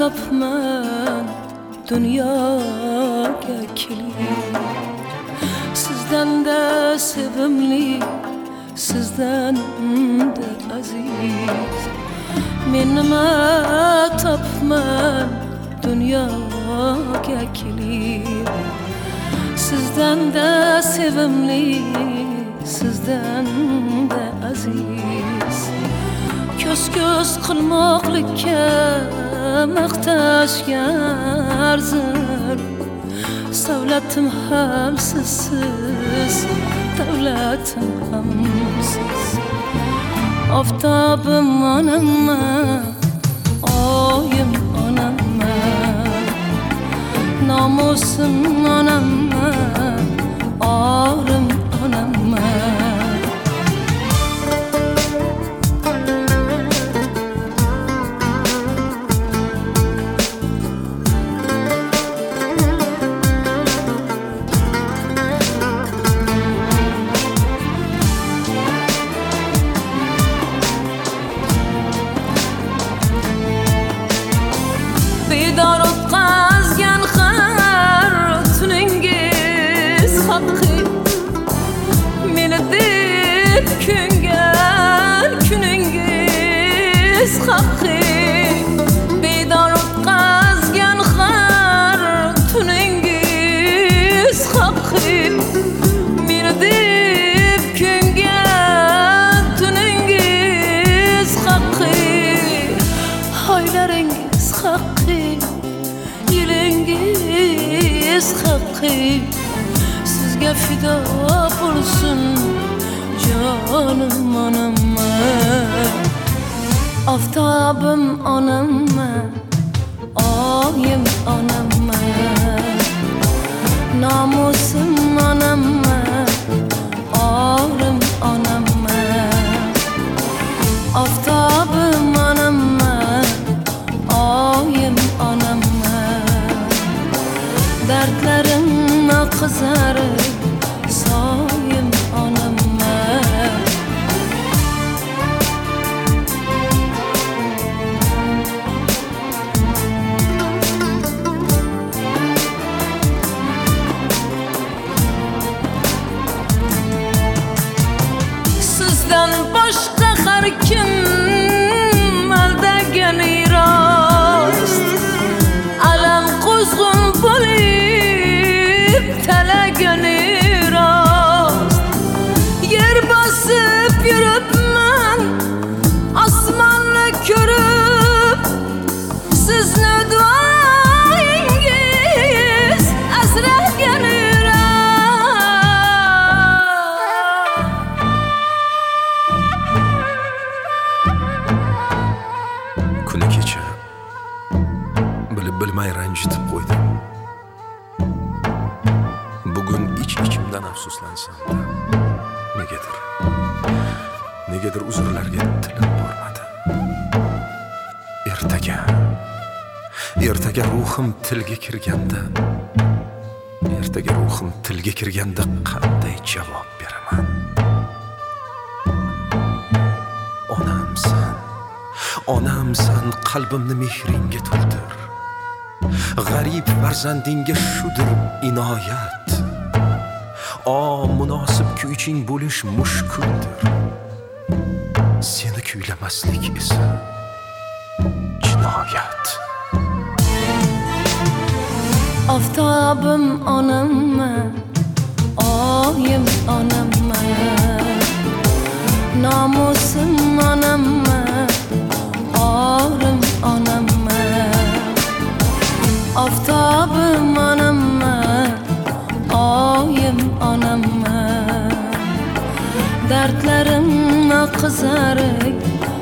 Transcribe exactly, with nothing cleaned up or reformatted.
topman dunyoga kelib, sizdan da sevimli, sizdan da aziz. Men nima topman dunyoga kelib, sizdan da sevimli, sizdan da aziz. Ko'z-ko'z qilmoqlikka maqtashga arzir, savlatim ham sizsiz, davlatim ham siz. Oftobim onamman, oyim onamman, nomusim onamman, orim onamman. Bedor o'tkazgan har tuningiz haqqi, meni deb kuygan kuningiz haqqi. Bedor o'tkazgan har tuningiz haqqi, meni deb kuygan tuningiz haqqi. Oylaringiz haqqi, yilingiz haqqi, sizga fido bo'lsin jonim onamman. Oftobim onamman, oyim onamman, nomusim onamman, orim onamman. Oftobim onamman, oyim onamman, dardlarimni qizarib soyim onamman. Sizdan boshqa har kim aldagani rost, alam quzg'un bo'lib talagani rost. Yer bosib yuribman osmonni ko'rib, sizni duoingiz asragani rost. Kuni kecha bilib bilmay ranjitib qo'ydim. Bugun ich-ichimdan afsuslansam-da, negadir negadir uzrlarga tilim bormadi. Ertaga ertaga ruhim tilga kirganda ertaga ruhim tilga kirganda qanday javob beraman? Onamsan, onamsan, qalbimni mehringga to'ldir. G'arib farzandingga shudir inoyat. O munosib kuyching bo'lish mushkuldir, seni kuylamaslik esa jinoyat. Oftobim onamman, oyim onamman, nomusim onamman, orim onamman. Oftobim onamman, oyim onamman, dardlarimni qizarib